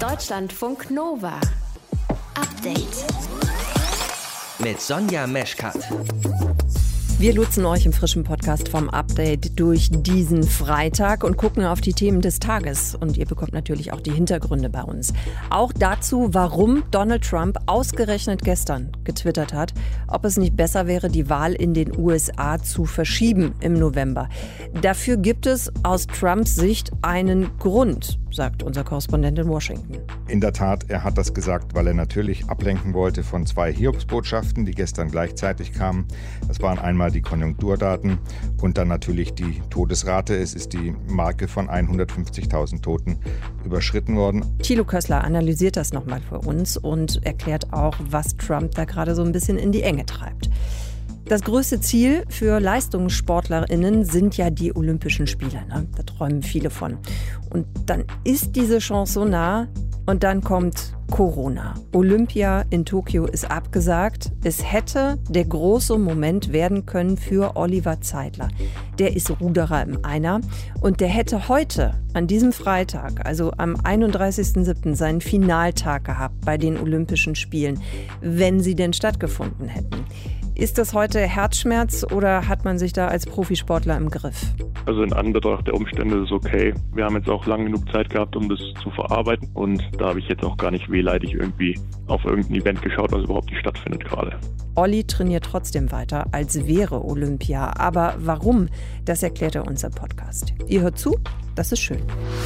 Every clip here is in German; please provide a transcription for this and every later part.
Deutschlandfunk Nova. Update. Mit Sonja Meschkat. Wir lotsen euch im frischen Podcast vom Update durch diesen Freitag und gucken auf die Themen des Tages. Und ihr bekommt natürlich auch die Hintergründe bei uns. Auch dazu, warum Donald Trump ausgerechnet gestern getwittert hat, ob es nicht besser wäre, die Wahl in den USA zu verschieben im November. Dafür gibt es aus Trumps Sicht einen Grund, sagt unser Korrespondent in Washington. In der Tat, er hat das gesagt, weil er natürlich ablenken wollte von zwei Hiobsbotschaften, die gestern gleichzeitig kamen. Das waren einmal die Konjunkturdaten und dann natürlich die Todesrate. Es ist die Marke von 150.000 Toten überschritten worden. Thilo Kössler analysiert das nochmal für uns und erklärt auch, was Trump da gerade so ein bisschen in die Enge treibt. Das größte Ziel für LeistungssportlerInnen sind ja die Olympischen Spiele. Ne? Da träumen viele von. Und dann ist diese Chance so nah und dann kommt Corona. Olympia in Tokio ist abgesagt. Es hätte der große Moment werden können für Oliver Zeitler. Der ist Ruderer im Einer und der hätte heute, an diesem Freitag, also am 31.07. seinen Finaltag gehabt bei den Olympischen Spielen, wenn sie denn stattgefunden hätten. Ist das heute Herzschmerz oder hat man sich da als Profisportler im Griff? Also in Anbetracht der Umstände ist es okay. Wir haben jetzt auch lang genug Zeit gehabt, um das zu verarbeiten. Und da habe ich jetzt auch gar nicht wehleidig irgendwie auf irgendein Event geschaut, was überhaupt nicht stattfindet gerade. Olli trainiert trotzdem weiter, als wäre Olympia. Aber warum, das erklärt er uns im Podcast. Ihr hört zu, das ist schön.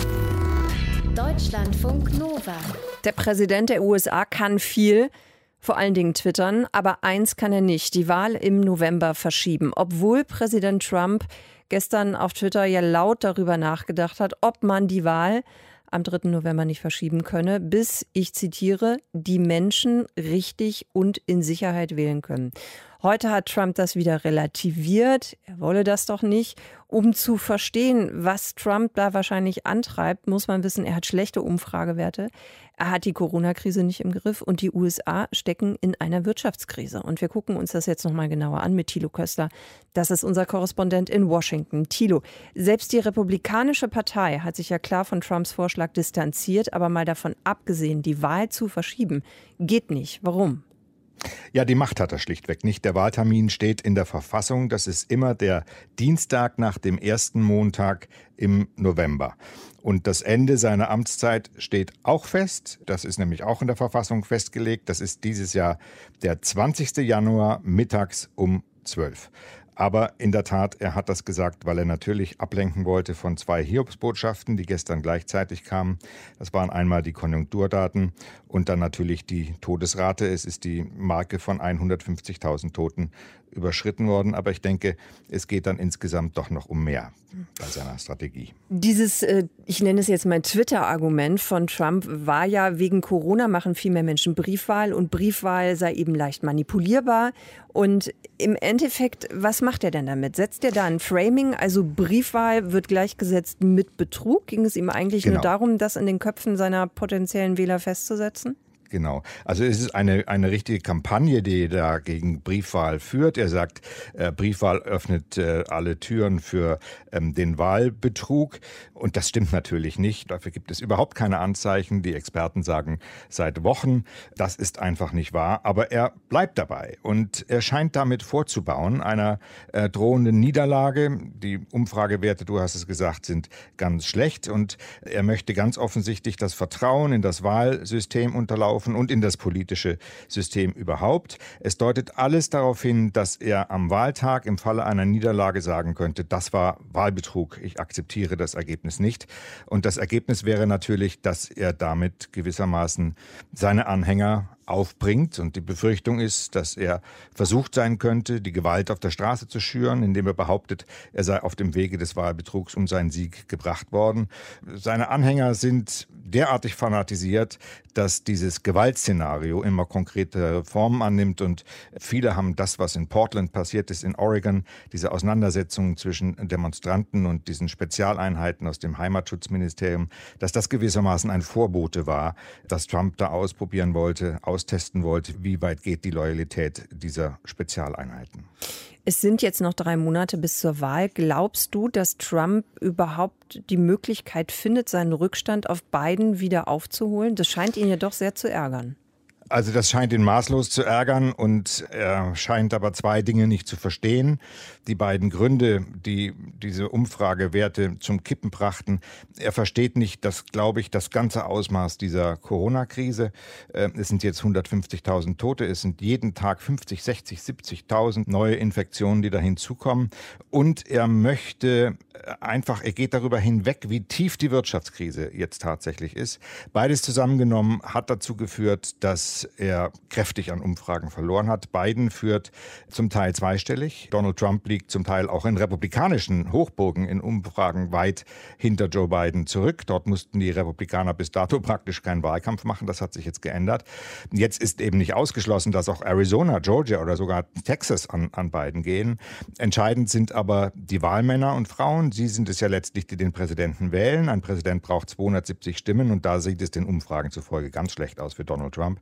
Deutschlandfunk Nova. Der Präsident der USA kann viel, vor allen Dingen twittern, aber eins kann er nicht, die Wahl im November verschieben. Obwohl Präsident Trump gestern auf Twitter ja laut darüber nachgedacht hat, ob man die Wahl am 3. November nicht verschieben könne, bis, ich zitiere, die Menschen richtig und in Sicherheit wählen können. Heute hat Trump das wieder relativiert. Er wolle das doch nicht. Um zu verstehen, was Trump da wahrscheinlich antreibt, muss man wissen, er hat schlechte Umfragewerte. Er hat die Corona-Krise nicht im Griff und die USA stecken in einer Wirtschaftskrise. Und wir gucken uns das jetzt nochmal genauer an mit Thilo Kössler. Das ist unser Korrespondent in Washington. Thilo, selbst die Republikanische Partei hat sich ja klar von Trumps Vorschlag distanziert, aber mal davon abgesehen, die Wahl zu verschieben, geht nicht. Warum? Ja, die Macht hat er schlichtweg nicht. Der Wahltermin steht in der Verfassung. Das ist immer der Dienstag nach dem ersten Montag im November. Und das Ende seiner Amtszeit steht auch fest. Das ist nämlich auch in der Verfassung festgelegt. Das ist dieses Jahr der 20. Januar mittags um 12. Aber in der Tat, er hat das gesagt, weil er natürlich ablenken wollte von zwei Hiobsbotschaften, die gestern gleichzeitig kamen. Das waren einmal die Konjunkturdaten und dann natürlich die Todesrate. Es ist die Marke von 150.000 Toten überschritten worden. Aber ich denke, es geht dann insgesamt doch noch um mehr bei seiner Strategie. Dieses, ich nenne es jetzt mal Twitter-Argument von Trump, war ja, wegen Corona machen viel mehr Menschen Briefwahl und Briefwahl sei eben leicht manipulierbar. Und im Endeffekt, was macht er denn damit? Setzt er da ein Framing? Also Briefwahl wird gleichgesetzt mit Betrug? Ging es ihm eigentlich nur darum, das in den Köpfen seiner potenziellen Wähler festzusetzen? Genau. Also es ist eine richtige Kampagne, die da gegen Briefwahl führt. Er sagt, Briefwahl öffnet alle Türen für den Wahlbetrug. Und das stimmt natürlich nicht. Dafür gibt es überhaupt keine Anzeichen. Die Experten sagen seit Wochen, das ist einfach nicht wahr. Aber er bleibt dabei. Und er scheint damit vorzubauen, einer drohenden Niederlage. Die Umfragewerte, du hast es gesagt, sind ganz schlecht. Und er möchte ganz offensichtlich das Vertrauen in das Wahlsystem unterlaufen und in das politische System überhaupt. Es deutet alles darauf hin, dass er am Wahltag im Falle einer Niederlage sagen könnte, das war Wahlbetrug, ich akzeptiere das Ergebnis nicht. Und das Ergebnis wäre natürlich, dass er damit gewissermaßen seine Anhänger aufbringt. Und die Befürchtung ist, dass er versucht sein könnte, die Gewalt auf der Straße zu schüren, indem er behauptet, er sei auf dem Wege des Wahlbetrugs um seinen Sieg gebracht worden. Seine Anhänger sind derartig fanatisiert, dass dieses Gewaltszenario immer konkrete Formen annimmt. Und viele haben das, was in Portland passiert ist, in Oregon, diese Auseinandersetzungen zwischen Demonstranten und diesen Spezialeinheiten aus dem Heimatschutzministerium, dass das gewissermaßen ein Vorbote war, dass Trump da ausprobieren wollte, austesten wollte, wie weit geht die Loyalität dieser Spezialeinheiten. Es sind jetzt noch 3 Monate bis zur Wahl. Glaubst du, dass Trump überhaupt die Möglichkeit findet, seinen Rückstand auf Biden wieder aufzuholen? Das scheint ihn ja doch sehr zu ärgern. Also das scheint ihn maßlos zu ärgern und er scheint aber 2 Dinge nicht zu verstehen. Die beiden Gründe, die diese Umfragewerte zum Kippen brachten. Er versteht nicht, glaube ich, das ganze Ausmaß dieser Corona-Krise. Es sind jetzt 150.000 Tote, es sind jeden Tag 50, 60, 70.000 neue Infektionen, die da hinzukommen. Und er möchte er geht darüber hinweg, wie tief die Wirtschaftskrise jetzt tatsächlich ist. Beides zusammengenommen hat dazu geführt, dass er kräftig an Umfragen verloren hat. Biden führt zum Teil zweistellig. Donald Trump liegt zum Teil auch in republikanischen Hochburgen in Umfragen weit hinter Joe Biden zurück. Dort mussten die Republikaner bis dato praktisch keinen Wahlkampf machen. Das hat sich jetzt geändert. Jetzt ist eben nicht ausgeschlossen, dass auch Arizona, Georgia oder sogar Texas an Biden gehen. Entscheidend sind aber die Wahlmänner und Frauen. Sie sind es ja letztlich, die den Präsidenten wählen. Ein Präsident braucht 270 Stimmen und da sieht es den Umfragen zufolge ganz schlecht aus für Donald Trump.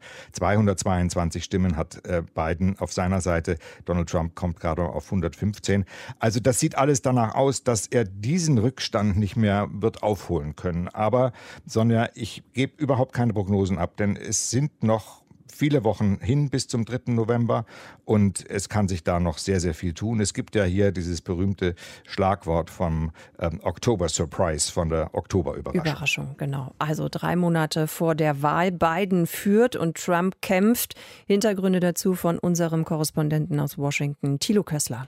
222 Stimmen hat Biden auf seiner Seite. Donald Trump kommt gerade auf 115. Also das sieht alles danach aus, dass er diesen Rückstand nicht mehr wird aufholen können. Aber Sonja, ich gebe überhaupt keine Prognosen ab, denn es sind noch viele Wochen hin bis zum 3. November und es kann sich da noch sehr, sehr viel tun. Es gibt ja hier dieses berühmte Schlagwort vom October Surprise, von der Oktoberüberraschung. Überraschung, genau. Also 3 Monate vor der Wahl. Biden führt und Trump kämpft. Hintergründe dazu von unserem Korrespondenten aus Washington, Thilo Kössler.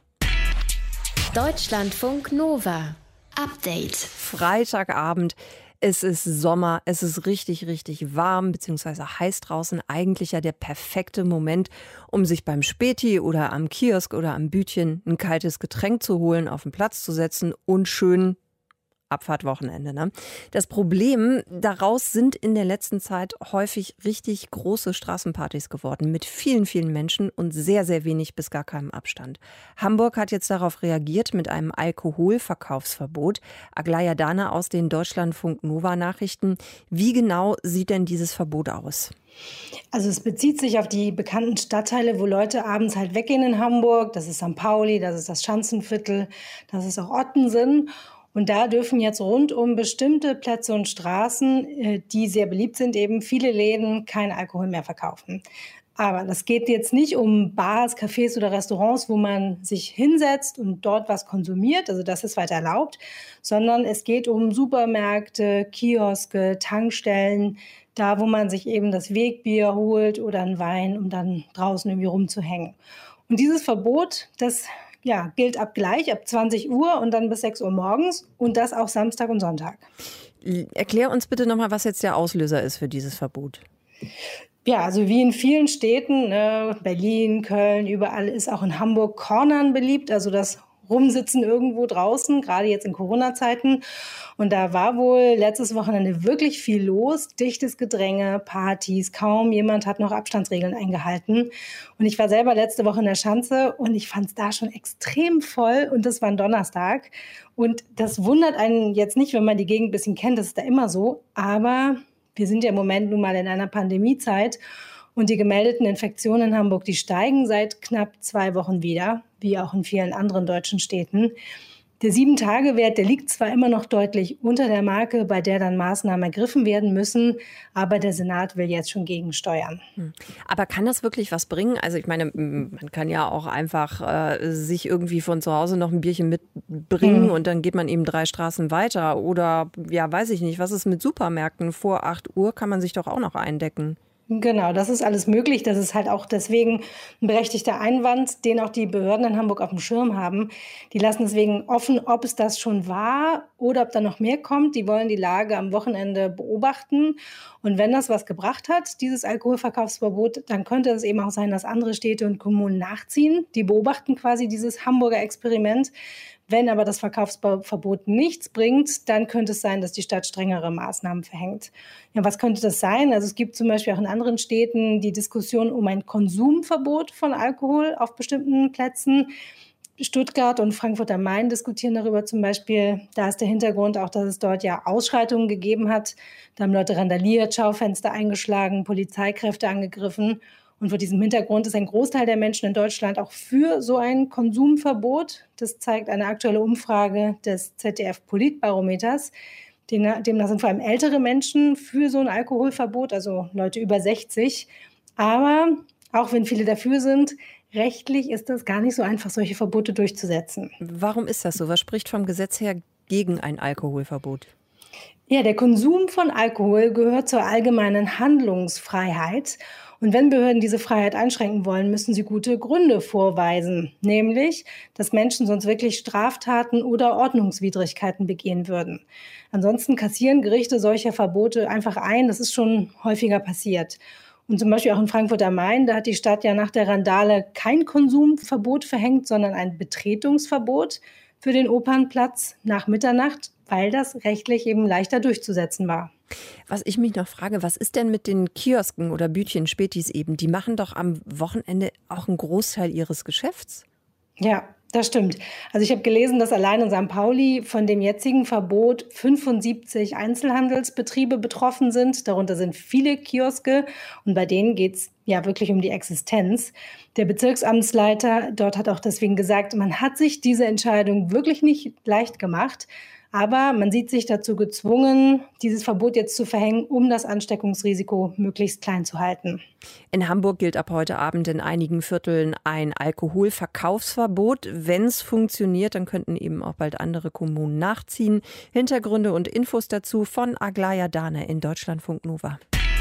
Deutschlandfunk Nova. Update. Freitagabend. Es ist Sommer, es ist richtig, richtig warm bzw. heiß draußen. Eigentlich ja der perfekte Moment, um sich beim Späti oder am Kiosk oder am Bütchen ein kaltes Getränk zu holen, auf den Platz zu setzen und schön Abfahrtwochenende. Ne? Das Problem daraus sind in der letzten Zeit häufig richtig große Straßenpartys geworden mit vielen, vielen Menschen und sehr, sehr wenig bis gar keinem Abstand. Hamburg hat jetzt darauf reagiert mit einem Alkoholverkaufsverbot. Aglaya Dahne aus den Deutschlandfunk Nova Nachrichten. Wie genau sieht denn dieses Verbot aus? Also es bezieht sich auf die bekannten Stadtteile, wo Leute abends halt weggehen in Hamburg. Das ist St. Pauli, das ist das Schanzenviertel, das ist auch Ottensen. Und da dürfen jetzt rund um bestimmte Plätze und Straßen, die sehr beliebt sind, eben viele Läden keinen Alkohol mehr verkaufen. Aber das geht jetzt nicht um Bars, Cafés oder Restaurants, wo man sich hinsetzt und dort was konsumiert, also das ist weiter erlaubt, sondern es geht um Supermärkte, Kioske, Tankstellen, da wo man sich eben das Wegbier holt oder einen Wein, um dann draußen irgendwie rumzuhängen. Und dieses Verbot, das gilt ab 20 Uhr und dann bis 6 Uhr morgens und das auch Samstag und Sonntag. Erklär uns bitte nochmal, was jetzt der Auslöser ist für dieses Verbot. Ja, also wie in vielen Städten, Berlin, Köln, überall ist auch in Hamburg Cornern beliebt, also das Rumsitzen irgendwo draußen, gerade jetzt in Corona-Zeiten. Und da war wohl letztes Wochenende wirklich viel los, dichtes Gedränge, Partys, kaum jemand hat noch Abstandsregeln eingehalten. Und ich war selber letzte Woche in der Schanze und ich fand es da schon extrem voll und das war ein Donnerstag. Und das wundert einen jetzt nicht, wenn man die Gegend ein bisschen kennt, das ist da immer so. Aber wir sind ja im Moment nun mal in einer Pandemiezeit und die gemeldeten Infektionen in Hamburg, die steigen seit knapp 2 Wochen wieder, wie auch in vielen anderen deutschen Städten. Der 7-Tage-Wert, der liegt zwar immer noch deutlich unter der Marke, bei der dann Maßnahmen ergriffen werden müssen, aber der Senat will jetzt schon gegensteuern. Aber kann das wirklich was bringen? Also ich meine, man kann ja auch einfach sich irgendwie von zu Hause noch ein Bierchen mitbringen und dann geht man eben 3 Straßen weiter. Oder ja, weiß ich nicht, was ist mit Supermärkten? Vor 8 Uhr kann man sich doch auch noch eindecken. Genau, das ist alles möglich. Das ist halt auch deswegen ein berechtigter Einwand, den auch die Behörden in Hamburg auf dem Schirm haben. Die lassen deswegen offen, ob es das schon war oder ob da noch mehr kommt. Die wollen die Lage am Wochenende beobachten. Und wenn das was gebracht hat, dieses Alkoholverkaufsverbot, dann könnte es eben auch sein, dass andere Städte und Kommunen nachziehen. Die beobachten quasi dieses Hamburger Experiment. Wenn aber das Verkaufsverbot nichts bringt, dann könnte es sein, dass die Stadt strengere Maßnahmen verhängt. Ja, was könnte das sein? Also es gibt zum Beispiel auch in anderen Städten die Diskussion um ein Konsumverbot von Alkohol auf bestimmten Plätzen. Stuttgart und Frankfurt am Main diskutieren darüber zum Beispiel. Da ist der Hintergrund auch, dass es dort ja Ausschreitungen gegeben hat. Da haben Leute randaliert, Schaufenster eingeschlagen, Polizeikräfte angegriffen. Und vor diesem Hintergrund ist ein Großteil der Menschen in Deutschland auch für so ein Konsumverbot. Das zeigt eine aktuelle Umfrage des ZDF-Politbarometers. Demnach sind vor allem ältere Menschen für so ein Alkoholverbot, also Leute über 60. Aber auch wenn viele dafür sind, rechtlich ist das gar nicht so einfach, solche Verbote durchzusetzen. Warum ist das so? Was spricht vom Gesetz her gegen ein Alkoholverbot? Ja, der Konsum von Alkohol gehört zur allgemeinen Handlungsfreiheit. Und wenn Behörden diese Freiheit einschränken wollen, müssen sie gute Gründe vorweisen. Nämlich, dass Menschen sonst wirklich Straftaten oder Ordnungswidrigkeiten begehen würden. Ansonsten kassieren Gerichte solcher Verbote einfach ein. Das ist schon häufiger passiert. Und zum Beispiel auch in Frankfurt am Main, da hat die Stadt ja nach der Randale kein Konsumverbot verhängt, sondern ein Betretungsverbot für den Opernplatz nach Mitternacht, weil das rechtlich eben leichter durchzusetzen war. Was ich mich noch frage, was ist denn mit den Kiosken oder Bütchen, Spätis eben? Die machen doch am Wochenende auch einen Großteil ihres Geschäfts. Ja, das stimmt. Also ich habe gelesen, dass allein in St. Pauli von dem jetzigen Verbot 75 Einzelhandelsbetriebe betroffen sind. Darunter sind viele Kioske und bei denen geht es ja wirklich um die Existenz. Der Bezirksamtsleiter dort hat auch deswegen gesagt, man hat sich diese Entscheidung wirklich nicht leicht gemacht. Aber man sieht sich dazu gezwungen, dieses Verbot jetzt zu verhängen, um das Ansteckungsrisiko möglichst klein zu halten. In Hamburg gilt ab heute Abend in einigen Vierteln ein Alkoholverkaufsverbot. Wenn es funktioniert, dann könnten eben auch bald andere Kommunen nachziehen. Hintergründe und Infos dazu von Aglaya Dahne in Deutschlandfunk Nova.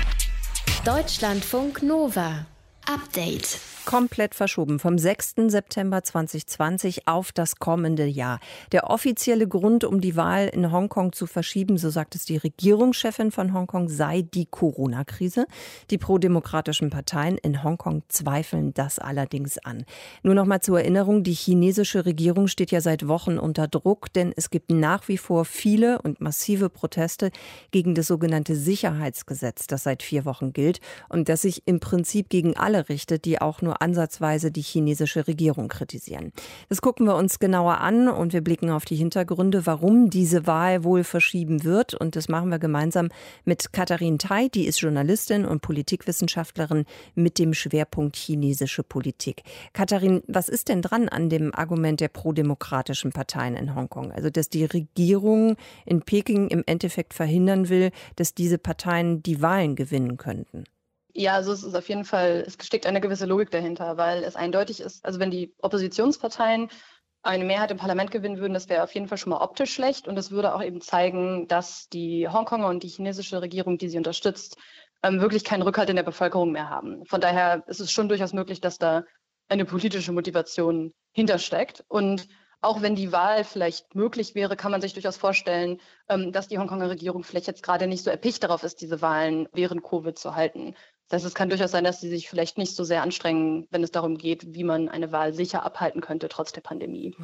Deutschlandfunk Nova. Update. Komplett verschoben vom 6. September 2020 auf das kommende Jahr. Der offizielle Grund, um die Wahl in Hongkong zu verschieben, so sagt es die Regierungschefin von Hongkong, sei die Corona-Krise. Die prodemokratischen Parteien in Hongkong zweifeln das allerdings an. Nur noch mal zur Erinnerung, die chinesische Regierung steht ja seit Wochen unter Druck, denn es gibt nach wie vor viele und massive Proteste gegen das sogenannte Sicherheitsgesetz, das seit 4 Wochen gilt und das sich im Prinzip gegen alle richtet, die auch nur ansatzweise die chinesische Regierung kritisieren. Das gucken wir uns genauer an und wir blicken auf die Hintergründe, warum diese Wahl wohl verschieben wird. Und das machen wir gemeinsam mit Katharin Tai, die ist Journalistin und Politikwissenschaftlerin mit dem Schwerpunkt chinesische Politik. Katharin, was ist denn dran an dem Argument der prodemokratischen Parteien in Hongkong? Also, dass die Regierung in Peking im Endeffekt verhindern will, dass diese Parteien die Wahlen gewinnen könnten? Ja, also es ist auf jeden Fall, es steckt eine gewisse Logik dahinter, weil es eindeutig ist, also wenn die Oppositionsparteien eine Mehrheit im Parlament gewinnen würden, das wäre auf jeden Fall schon mal optisch schlecht und es würde auch eben zeigen, dass die Hongkonger und die chinesische Regierung, die sie unterstützt, wirklich keinen Rückhalt in der Bevölkerung mehr haben. Von daher ist es schon durchaus möglich, dass da eine politische Motivation hintersteckt und auch wenn die Wahl vielleicht möglich wäre, kann man sich durchaus vorstellen, dass die Hongkonger Regierung vielleicht jetzt gerade nicht so erpicht darauf ist, diese Wahlen während Covid zu halten. Das heißt, es kann durchaus sein, dass sie sich vielleicht nicht so sehr anstrengen, wenn es darum geht, wie man eine Wahl sicher abhalten könnte, trotz der Pandemie.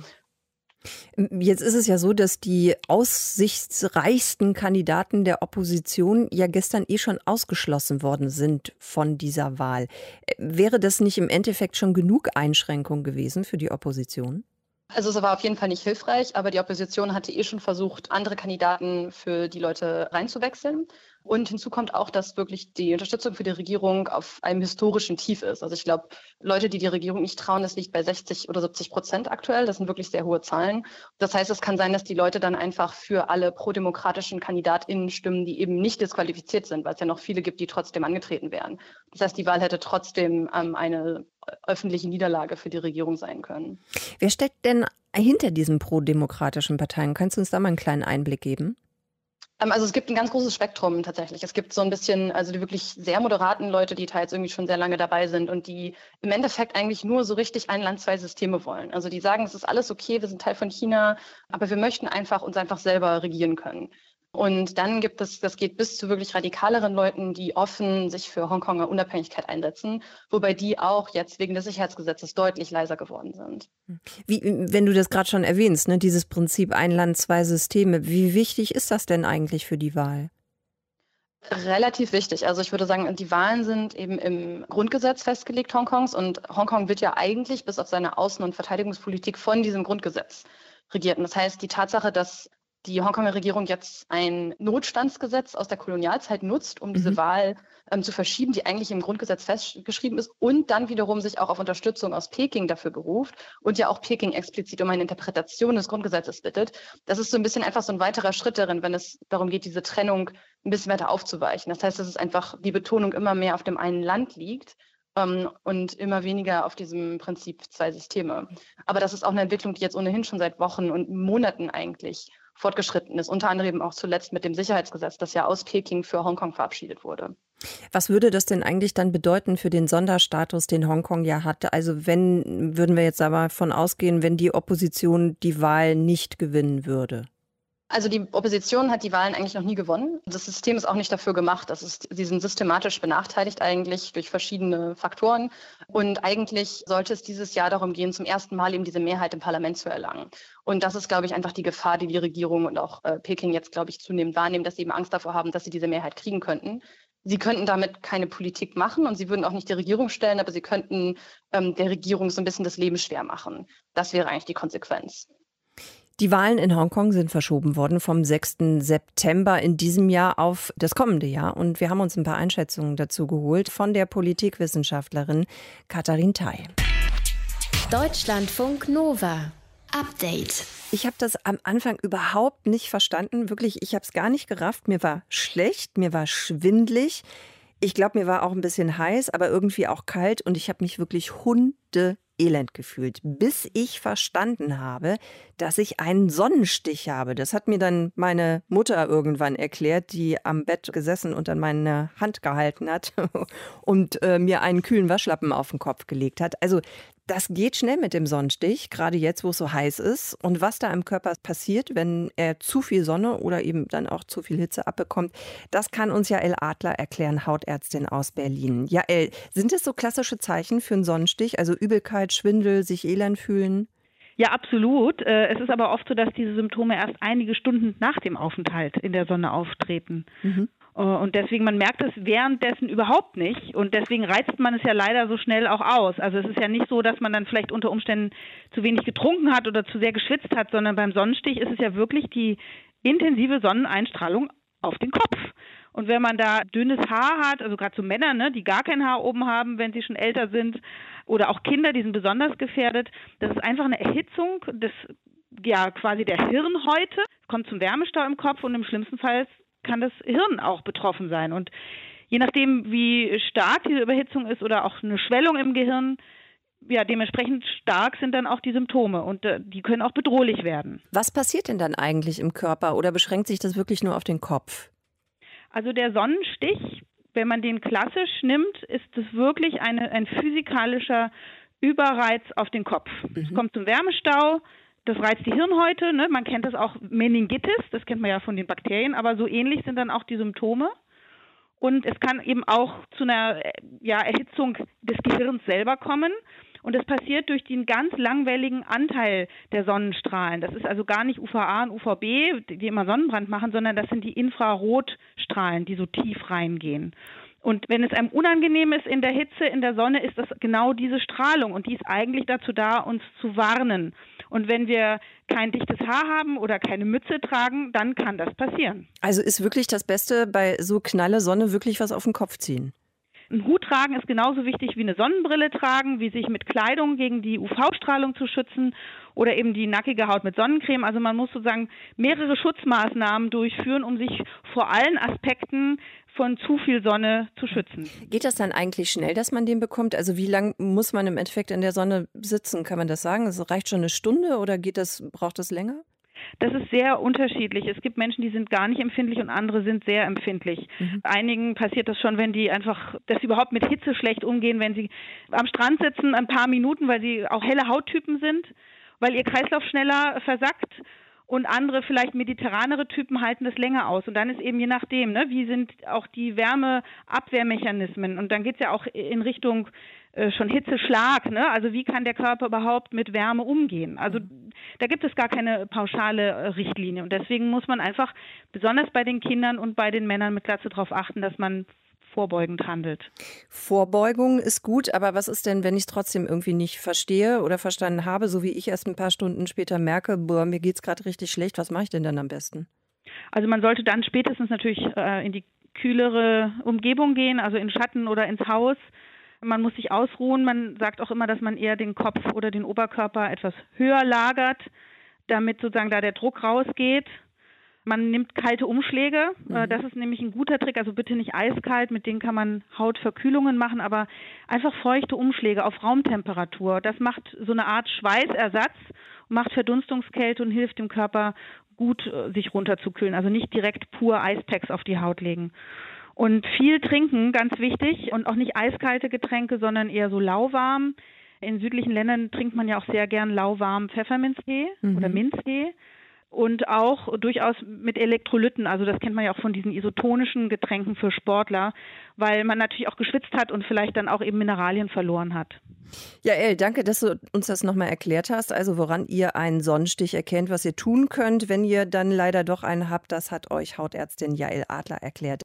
Jetzt ist es ja so, dass die aussichtsreichsten Kandidaten der Opposition ja gestern schon ausgeschlossen worden sind von dieser Wahl. Wäre das nicht im Endeffekt schon genug Einschränkung gewesen für die Opposition? Also es war auf jeden Fall nicht hilfreich, aber die Opposition hatte schon versucht, andere Kandidaten für die Leute reinzuwechseln. Und hinzu kommt auch, dass wirklich die Unterstützung für die Regierung auf einem historischen Tief ist. Also ich glaube, Leute, die die Regierung nicht trauen, das liegt bei 60 oder 70% aktuell. Das sind wirklich sehr hohe Zahlen. Das heißt, es kann sein, dass die Leute dann einfach für alle prodemokratischen KandidatInnen stimmen, die eben nicht disqualifiziert sind, weil es ja noch viele gibt, die trotzdem angetreten wären. Das heißt, die Wahl hätte trotzdem eine öffentliche Niederlage für die Regierung sein können. Wer steckt denn hinter diesen prodemokratischen Parteien? Kannst du uns da mal einen kleinen Einblick geben? Also es gibt ein ganz großes Spektrum tatsächlich. Es gibt so ein bisschen, also die wirklich sehr moderaten Leute, die teils irgendwie schon sehr lange dabei sind und die im Endeffekt eigentlich nur so richtig ein Land, zwei Systeme wollen. Also die sagen, es ist alles okay, wir sind Teil von China, aber wir möchten uns einfach selber regieren können. Und dann gibt es, das geht bis zu wirklich radikaleren Leuten, die offen sich für Hongkonger Unabhängigkeit einsetzen, wobei die auch jetzt wegen des Sicherheitsgesetzes deutlich leiser geworden sind. Wenn du das gerade schon erwähnst, ne, dieses Prinzip ein Land, zwei Systeme, wie wichtig ist das denn eigentlich für die Wahl? Relativ wichtig. Also ich würde sagen, die Wahlen sind eben im Grundgesetz festgelegt Hongkongs und Hongkong wird ja eigentlich bis auf seine Außen- und Verteidigungspolitik von diesem Grundgesetz regiert. Und das heißt, die Tatsache, dass die Hongkonger Regierung jetzt ein Notstandsgesetz aus der Kolonialzeit nutzt, um diese Wahl zu verschieben, die eigentlich im Grundgesetz festgeschrieben ist, und dann wiederum sich auch auf Unterstützung aus Peking dafür beruft und ja auch Peking explizit um eine Interpretation des Grundgesetzes bittet. Das ist so ein bisschen einfach so ein weiterer Schritt darin, wenn es darum geht, diese Trennung ein bisschen weiter aufzuweichen. Das heißt, dass es einfach die Betonung immer mehr auf dem einen Land liegt und immer weniger auf diesem Prinzip 2 Systeme. Aber das ist auch eine Entwicklung, die jetzt ohnehin schon seit Wochen und Monaten eigentlich fortgeschritten ist, unter anderem auch zuletzt mit dem Sicherheitsgesetz, das ja aus Peking für Hongkong verabschiedet wurde. Was würde das denn eigentlich dann bedeuten für den Sonderstatus, den Hongkong ja hatte? Also würden wir jetzt aber davon ausgehen, wenn die Opposition die Wahl nicht gewinnen würde? Also die Opposition hat die Wahlen eigentlich noch nie gewonnen. Das System ist auch nicht dafür gemacht. Sie sind systematisch benachteiligt eigentlich durch verschiedene Faktoren. Und eigentlich sollte es dieses Jahr darum gehen, zum ersten Mal eben diese Mehrheit im Parlament zu erlangen. Und das ist, glaube ich, einfach die Gefahr, die die Regierung und auch Peking jetzt, glaube ich, zunehmend wahrnehmen, dass sie eben Angst davor haben, dass sie diese Mehrheit kriegen könnten. Sie könnten damit keine Politik machen und sie würden auch nicht die Regierung stellen, aber sie könnten der Regierung so ein bisschen das Leben schwer machen. Das wäre eigentlich die Konsequenz. Die Wahlen in Hongkong sind verschoben worden vom 6. September in diesem Jahr auf das kommende Jahr. Und wir haben uns ein paar Einschätzungen dazu geholt von der Politikwissenschaftlerin Katharin Tai. Deutschlandfunk Nova. Update. Ich habe das am Anfang überhaupt nicht verstanden. Wirklich, ich habe es gar nicht gerafft. Mir war schlecht, mir war schwindlig. Ich glaube, mir war auch ein bisschen heiß, aber irgendwie auch kalt. Und ich habe mich wirklich hundeelend gefühlt, bis ich verstanden habe, dass ich einen Sonnenstich habe. Das hat mir dann meine Mutter irgendwann erklärt, die am Bett gesessen und an meine Hand gehalten hat und mir einen kühlen Waschlappen auf den Kopf gelegt hat. Also das geht schnell mit dem Sonnenstich, gerade jetzt, wo es so heiß ist. Und was da im Körper passiert, wenn er zu viel Sonne oder eben dann auch zu viel Hitze abbekommt, das kann uns Jael Adler erklären, Hautärztin aus Berlin. Jael, sind es so klassische Zeichen für einen Sonnenstich? Also Übelkeit, Schwindel, sich elend fühlen? Ja, absolut. Es ist aber oft so, dass diese Symptome erst einige Stunden nach dem Aufenthalt in der Sonne auftreten. Und deswegen, man merkt es währenddessen überhaupt nicht. Und deswegen reizt man es ja leider so schnell auch aus. Also es ist ja nicht so, dass man dann vielleicht unter Umständen zu wenig getrunken hat oder zu sehr geschwitzt hat, sondern beim Sonnenstich ist es ja wirklich die intensive Sonneneinstrahlung auf den Kopf. Und wenn man da dünnes Haar hat, also gerade so Männer, ne, die gar kein Haar oben haben, wenn sie schon älter sind, oder auch Kinder, die sind besonders gefährdet, das ist einfach eine Erhitzung des, ja, quasi der Hirnhäute. Es kommt zum Wärmestau im Kopf und im schlimmsten Fall kann das Hirn auch betroffen sein. Und je nachdem, wie stark diese Überhitzung ist oder auch eine Schwellung im Gehirn, ja, dementsprechend stark sind dann auch die Symptome und die können auch bedrohlich werden. Was passiert denn dann eigentlich im Körper oder beschränkt sich das wirklich nur auf den Kopf? Also der Sonnenstich, wenn man den klassisch nimmt, ist es wirklich ein physikalischer Überreiz auf den Kopf. Es kommt zum Wärmestau, das reizt die Hirnhäute, ne? Man kennt das auch Meningitis, das kennt man ja von den Bakterien, aber so ähnlich sind dann auch die Symptome. Und es kann eben auch zu einer Erhitzung des Gehirns selber kommen. Und das passiert durch den ganz langwelligen Anteil der Sonnenstrahlen. Das ist also gar nicht UVA und UVB, die immer Sonnenbrand machen, sondern das sind die Infrarotstrahlen, die so tief reingehen. Und wenn es einem unangenehm ist in der Hitze, in der Sonne, ist das genau diese Strahlung. Und die ist eigentlich dazu da, uns zu warnen. Und wenn wir kein dichtes Haar haben oder keine Mütze tragen, dann kann das passieren. Also ist wirklich das Beste bei so knalle Sonne wirklich was auf den Kopf ziehen? Ein Hut tragen ist genauso wichtig wie eine Sonnenbrille tragen, wie sich mit Kleidung gegen die UV-Strahlung zu schützen oder eben die nackige Haut mit Sonnencreme. Also man muss sozusagen mehrere Schutzmaßnahmen durchführen, um sich vor allen Aspekten von zu viel Sonne zu schützen. Geht das dann eigentlich schnell, dass man den bekommt? Also wie lange muss man im Endeffekt in der Sonne sitzen? Kann man das sagen? Es reicht schon eine Stunde oder braucht das länger? Das ist sehr unterschiedlich. Es gibt Menschen, die sind gar nicht empfindlich und andere sind sehr empfindlich. Einigen passiert das schon, wenn die einfach, dass sie überhaupt mit Hitze schlecht umgehen, wenn sie am Strand sitzen, ein paar Minuten, weil sie auch helle Hauttypen sind, weil ihr Kreislauf schneller versackt. Und andere, vielleicht mediterranere Typen, halten das länger aus. Und dann ist eben je nachdem, ne, wie sind auch die Wärmeabwehrmechanismen. Und dann geht es ja auch in Richtung schon Hitzeschlag. Ne? Also wie kann der Körper überhaupt mit Wärme umgehen? Also da gibt es gar keine pauschale Richtlinie. Und deswegen muss man einfach besonders bei den Kindern und bei den Männern mit Glatze darauf achten, dass man vorbeugend handelt. Vorbeugung ist gut, aber was ist denn, wenn ich es trotzdem irgendwie nicht verstehe oder verstanden habe, so wie ich erst ein paar Stunden später merke, boah, mir geht's gerade richtig schlecht, was mache ich denn dann am besten? Also man sollte dann spätestens natürlich in die kühlere Umgebung gehen, also in Schatten oder ins Haus. Man muss sich ausruhen. Man sagt auch immer, dass man eher den Kopf oder den Oberkörper etwas höher lagert, damit sozusagen da der Druck rausgeht. Man nimmt kalte Umschläge. Das ist nämlich ein guter Trick. Also bitte nicht eiskalt, mit denen kann man Hautverkühlungen machen, aber einfach feuchte Umschläge auf Raumtemperatur. Das macht so eine Art Schweißersatz, macht Verdunstungskälte und hilft dem Körper gut, sich runterzukühlen. Also nicht direkt pur Eispacks auf die Haut legen. Und viel trinken, ganz wichtig, und auch nicht eiskalte Getränke, sondern eher so lauwarm. In südlichen Ländern trinkt man ja auch sehr gern lauwarmen Pfefferminztee oder Minztee. Und auch durchaus mit Elektrolyten, also das kennt man ja auch von diesen isotonischen Getränken für Sportler, weil man natürlich auch geschwitzt hat und vielleicht dann auch eben Mineralien verloren hat. Jael, danke, dass du uns das nochmal erklärt hast, also woran ihr einen Sonnenstich erkennt, was ihr tun könnt, wenn ihr dann leider doch einen habt, das hat euch Hautärztin Jael Adler erklärt.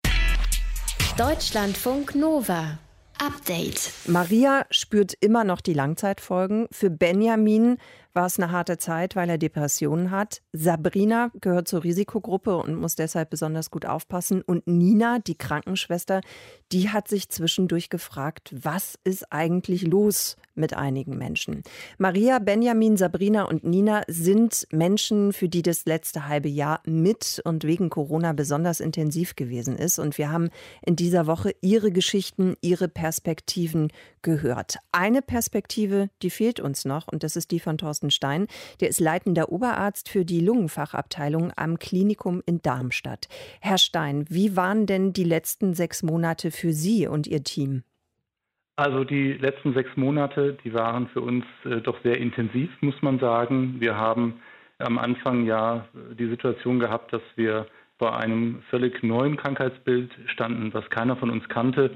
Deutschlandfunk Nova. Update. Maria spürt immer noch die Langzeitfolgen. Für Benjamin war es eine harte Zeit, weil er Depressionen hat. Sabrina gehört zur Risikogruppe und muss deshalb besonders gut aufpassen. Und Nina, die Krankenschwester, die hat sich zwischendurch gefragt, was ist eigentlich los mit einigen Menschen? Maria, Benjamin, Sabrina und Nina sind Menschen, für die das letzte halbe Jahr mit und wegen Corona besonders intensiv gewesen ist. Und wir haben in dieser Woche ihre Geschichten, ihre Perspektiven gehört. Eine Perspektive, die fehlt uns noch, und das ist die von Thorsten Stein. Der ist leitender Oberarzt für die Lungenfachabteilung am Klinikum in Darmstadt. Herr Stein, wie waren denn die letzten 6 Monate für Sie und Ihr Team? Also die letzten 6 Monate, die waren für uns doch sehr intensiv, muss man sagen. Wir haben am Anfang ja die Situation gehabt, dass wir vor einem völlig neuen Krankheitsbild standen, was keiner von uns kannte.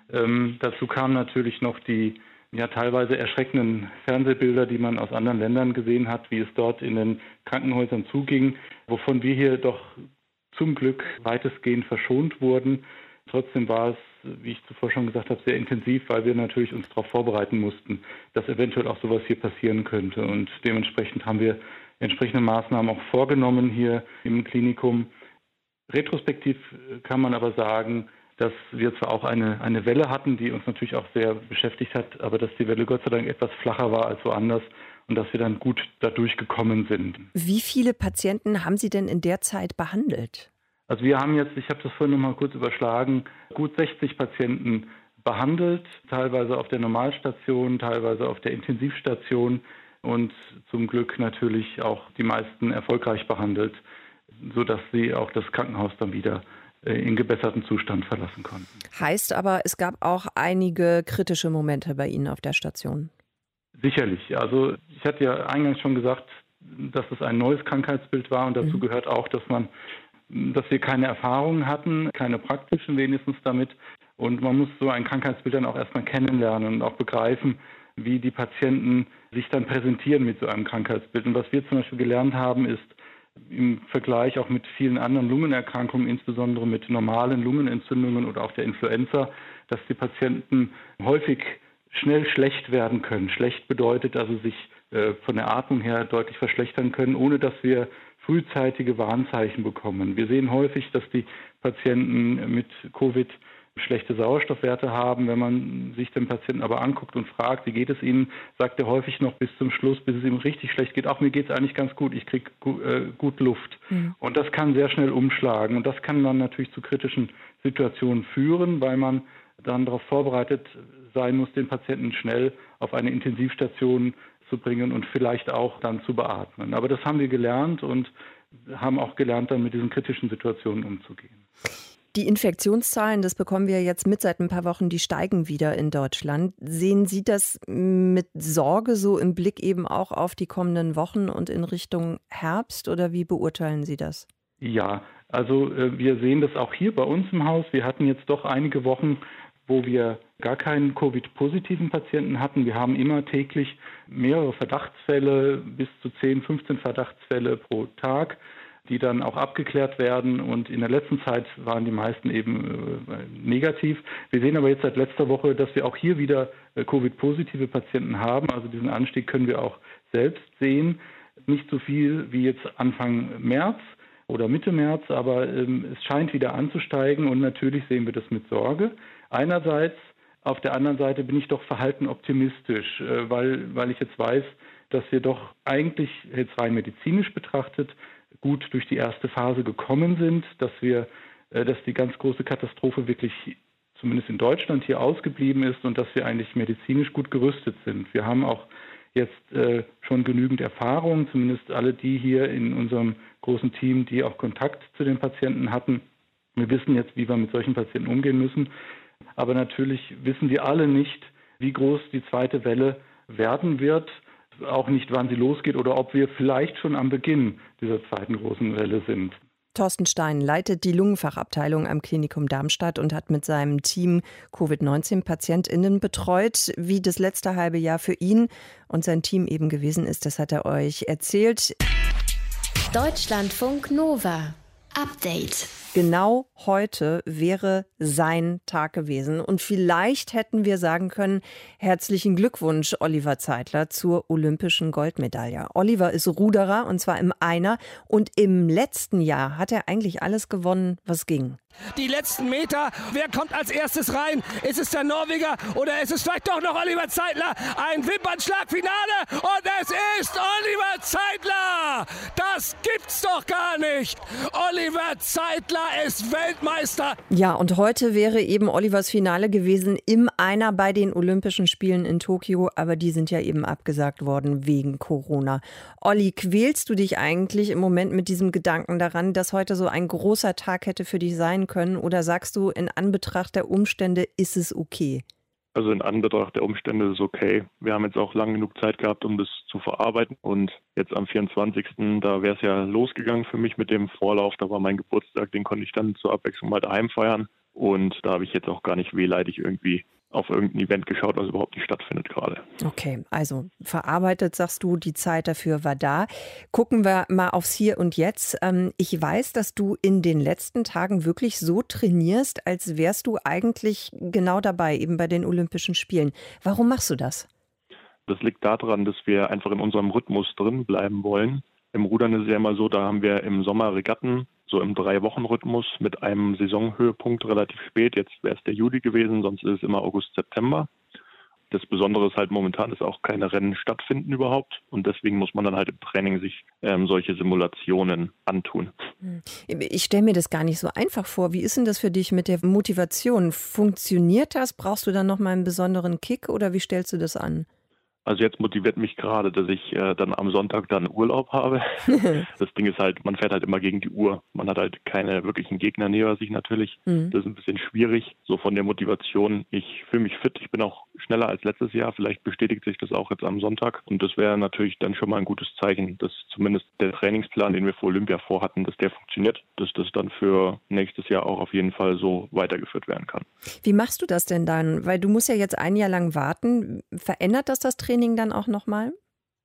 Dazu kamen natürlich noch die teilweise erschreckenden Fernsehbilder, die man aus anderen Ländern gesehen hat, wie es dort in den Krankenhäusern zuging, wovon wir hier doch zum Glück weitestgehend verschont wurden. Trotzdem war es, wie ich zuvor schon gesagt habe, sehr intensiv, weil wir natürlich uns darauf vorbereiten mussten, dass eventuell auch sowas hier passieren könnte. Und dementsprechend haben wir entsprechende Maßnahmen auch vorgenommen hier im Klinikum. Retrospektiv kann man aber sagen, dass wir zwar auch eine Welle hatten, die uns natürlich auch sehr beschäftigt hat, aber dass die Welle Gott sei Dank etwas flacher war als woanders und dass wir dann gut da durchgekommen sind. Wie viele Patienten haben Sie denn in der Zeit behandelt? Also wir haben jetzt, ich habe das vorhin noch mal kurz überschlagen, gut 60 Patienten behandelt, teilweise auf der Normalstation, teilweise auf der Intensivstation und zum Glück natürlich auch die meisten erfolgreich behandelt, sodass sie auch das Krankenhaus dann wieder in gebesserten Zustand verlassen konnten. Heißt aber, es gab auch einige kritische Momente bei Ihnen auf der Station. Sicherlich. Also ich hatte ja eingangs schon gesagt, dass es ein neues Krankheitsbild war und dazu gehört auch, dass wir keine Erfahrungen hatten, keine praktischen wenigstens damit. Und man muss so ein Krankheitsbild dann auch erstmal kennenlernen und auch begreifen, wie die Patienten sich dann präsentieren mit so einem Krankheitsbild. Und was wir zum Beispiel gelernt haben, ist, im Vergleich auch mit vielen anderen Lungenerkrankungen, insbesondere mit normalen Lungenentzündungen oder auch der Influenza, dass die Patienten häufig schnell schlecht werden können. Schlecht bedeutet also sich von der Atmung her deutlich verschlechtern können, ohne dass wir frühzeitige Warnzeichen bekommen. Wir sehen häufig, dass die Patienten mit Covid schlechte Sauerstoffwerte haben. Wenn man sich den Patienten aber anguckt und fragt, wie geht es Ihnen, sagt er häufig noch bis zum Schluss, bis es ihm richtig schlecht geht, auch mir geht es eigentlich ganz gut, ich kriege gut Luft. Und das kann sehr schnell umschlagen. Und das kann dann natürlich zu kritischen Situationen führen, weil man dann darauf vorbereitet sein muss, den Patienten schnell auf eine Intensivstation zu bringen und vielleicht auch dann zu beatmen. Aber das haben wir gelernt und haben auch gelernt, dann mit diesen kritischen Situationen umzugehen. Die Infektionszahlen, das bekommen wir jetzt mit seit ein paar Wochen, die steigen wieder in Deutschland. Sehen Sie das mit Sorge so im Blick eben auch auf die kommenden Wochen und in Richtung Herbst oder wie beurteilen Sie das? Ja, also wir sehen das auch hier bei uns im Haus. Wir hatten jetzt doch einige Wochen, wo wir gar keinen Covid-positiven Patienten hatten. Wir haben immer täglich mehrere Verdachtsfälle, bis zu 10, 15 Verdachtsfälle pro Tag, die dann auch abgeklärt werden. Und in der letzten Zeit waren die meisten eben negativ. Wir sehen aber jetzt seit letzter Woche, dass wir auch hier wieder Covid-positive Patienten haben. Also diesen Anstieg können wir auch selbst sehen. Nicht so viel wie jetzt Anfang März oder Mitte März, aber es scheint wieder anzusteigen und natürlich sehen wir das mit Sorge. Einerseits, auf der anderen Seite bin ich doch verhalten optimistisch, weil ich jetzt weiß, dass wir doch eigentlich jetzt rein medizinisch betrachtet gut durch die erste Phase gekommen sind, dass die ganz große Katastrophe wirklich zumindest in Deutschland hier ausgeblieben ist und dass wir eigentlich medizinisch gut gerüstet sind. Wir haben auch jetzt schon genügend Erfahrung, zumindest alle die hier in unserem großen Team, die auch Kontakt zu den Patienten hatten. Wir wissen jetzt, wie wir mit solchen Patienten umgehen müssen. Aber natürlich wissen wir alle nicht, wie groß die zweite Welle werden wird, auch nicht, wann sie losgeht oder ob wir vielleicht schon am Beginn dieser zweiten großen Welle sind. Thorsten Stein leitet die Lungenfachabteilung am Klinikum Darmstadt und hat mit seinem Team Covid-19-PatientInnen betreut. Wie das letzte halbe Jahr für ihn und sein Team eben gewesen ist, das hat er euch erzählt. Deutschlandfunk Nova. Update. Genau heute wäre sein Tag gewesen. Und vielleicht hätten wir sagen können, herzlichen Glückwunsch, Oliver Zeitler, zur olympischen Goldmedaille. Oliver ist Ruderer und zwar im Einer. Und im letzten Jahr hat er eigentlich alles gewonnen, was ging. Die letzten Meter, wer kommt als erstes rein? Ist es der Norweger oder ist es vielleicht doch noch Oliver Zeitler? Ein Wimpernschlagfinale und es ist Oliver Zeitler! Das gibt's doch gar nicht! Oliver Zeitler ist Weltmeister! Ja, und heute wäre eben Olivers Finale gewesen im Einer bei den Olympischen Spielen in Tokio, aber die sind ja eben abgesagt worden wegen Corona. Olli, quälst du dich eigentlich im Moment mit diesem Gedanken daran, dass heute so ein großer Tag hätte für dich sein können, oder sagst du, in Anbetracht der Umstände ist es okay? Also in Anbetracht der Umstände ist es okay. Wir haben jetzt auch lang genug Zeit gehabt, um das zu verarbeiten. Und jetzt am 24. da wäre es ja losgegangen für mich mit dem Vorlauf. Da war mein Geburtstag, den konnte ich dann zur Abwechslung mal daheim feiern. Und da habe ich jetzt auch gar nicht wehleidig irgendwie auf irgendein Event geschaut, was überhaupt nicht stattfindet gerade. Okay, also verarbeitet, sagst du, die Zeit dafür war da. Gucken wir mal aufs Hier und Jetzt. Ich weiß, dass du in den letzten Tagen wirklich so trainierst, als wärst du eigentlich genau dabei, eben bei den Olympischen Spielen. Warum machst du das? Das liegt daran, dass wir einfach in unserem Rhythmus drin bleiben wollen. Im Rudern ist es ja immer so, da haben wir im Sommer Regatten, so im 3-Wochen-Rhythmus mit einem Saisonhöhepunkt relativ spät. Jetzt wäre es der Juli gewesen, sonst ist es immer August, September. Das Besondere ist halt momentan, dass auch keine Rennen stattfinden überhaupt. Und deswegen muss man dann halt im Training sich solche Simulationen antun. Ich stelle mir das gar nicht so einfach vor. Wie ist denn das für dich mit der Motivation? Funktioniert das? Brauchst du dann nochmal einen besonderen Kick oder wie stellst du das an? Also jetzt motiviert mich gerade, dass ich dann am Sonntag dann Urlaub habe. Das Ding ist halt, man fährt halt immer gegen die Uhr. Man hat halt keine wirklichen Gegner neben sich natürlich. Das ist ein bisschen schwierig. So von der Motivation, ich fühle mich fit. Ich bin auch schneller als letztes Jahr. Vielleicht bestätigt sich das auch jetzt am Sonntag. Und das wäre natürlich dann schon mal ein gutes Zeichen, dass zumindest der Trainingsplan, den wir vor Olympia vorhatten, dass der funktioniert. Dass das dann für nächstes Jahr auch auf jeden Fall so weitergeführt werden kann. Wie machst du das denn dann? Weil du musst ja jetzt ein Jahr lang warten. Verändert das Training dann auch nochmal?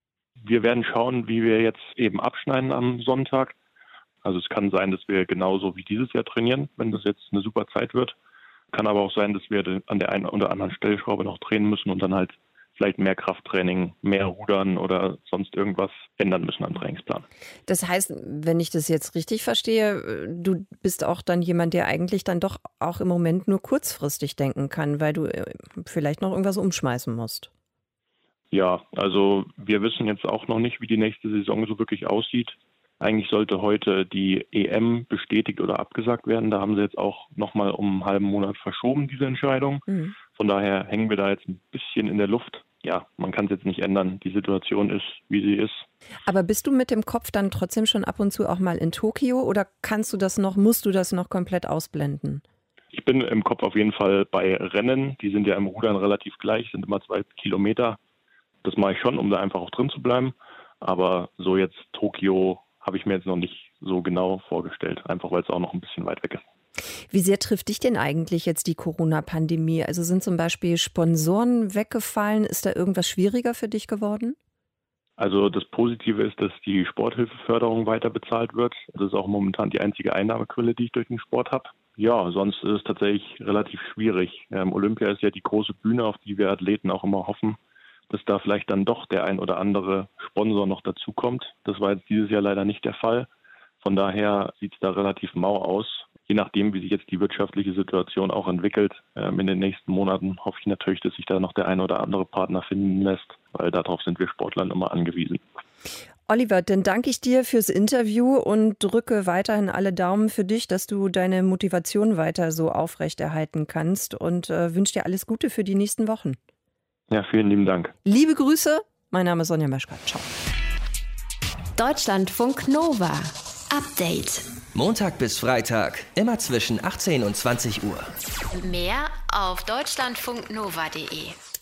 Wir werden schauen, wie wir jetzt eben abschneiden am Sonntag. Also es kann sein, dass wir genauso wie dieses Jahr trainieren, wenn das jetzt eine super Zeit wird. Kann aber auch sein, dass wir an der einen oder anderen Stellschraube noch drehen müssen und dann halt vielleicht mehr Krafttraining, mehr Rudern oder sonst irgendwas ändern müssen am Trainingsplan. Das heißt, wenn ich das jetzt richtig verstehe, du bist auch dann jemand, der eigentlich dann doch auch im Moment nur kurzfristig denken kann, weil du vielleicht noch irgendwas umschmeißen musst. Ja, also wir wissen jetzt auch noch nicht, wie die nächste Saison so wirklich aussieht. Eigentlich sollte heute die EM bestätigt oder abgesagt werden. Da haben sie jetzt auch nochmal um einen halben Monat verschoben, diese Entscheidung. Von daher hängen wir da jetzt ein bisschen in der Luft. Ja, man kann es jetzt nicht ändern. Die Situation ist, wie sie ist. Aber bist du mit dem Kopf dann trotzdem schon ab und zu auch mal in Tokio oder musst du das noch komplett ausblenden? Ich bin im Kopf auf jeden Fall bei Rennen. Die sind ja im Rudern relativ gleich, sind immer 2 Kilometer. Das mache ich schon, um da einfach auch drin zu bleiben. Aber so jetzt Tokio habe ich mir jetzt noch nicht so genau vorgestellt, einfach weil es auch noch ein bisschen weit weg ist. Wie sehr trifft dich denn eigentlich jetzt die Corona-Pandemie? Also sind zum Beispiel Sponsoren weggefallen? Ist da irgendwas schwieriger für dich geworden? Also das Positive ist, dass die Sporthilfeförderung weiter bezahlt wird. Das ist auch momentan die einzige Einnahmequelle, die ich durch den Sport habe. Ja, sonst ist es tatsächlich relativ schwierig. Olympia ist ja die große Bühne, auf die wir Athleten auch immer hoffen, dass da vielleicht dann doch der ein oder andere Sponsor noch dazukommt. Das war jetzt dieses Jahr leider nicht der Fall. Von daher sieht es da relativ mau aus. Je nachdem, wie sich jetzt die wirtschaftliche Situation auch entwickelt, in den nächsten Monaten hoffe ich natürlich, dass sich da noch der ein oder andere Partner finden lässt, weil darauf sind wir Sportlern immer angewiesen. Oliver, dann danke ich dir fürs Interview und drücke weiterhin alle Daumen für dich, dass du deine Motivation weiter so aufrechterhalten kannst und wünsche dir alles Gute für die nächsten Wochen. Ja, vielen lieben Dank. Liebe Grüße, mein Name ist Sonja Meschkat. Ciao. Deutschlandfunk Nova. Update. Montag bis Freitag, immer zwischen 18 und 20 Uhr. Mehr auf deutschlandfunknova.de.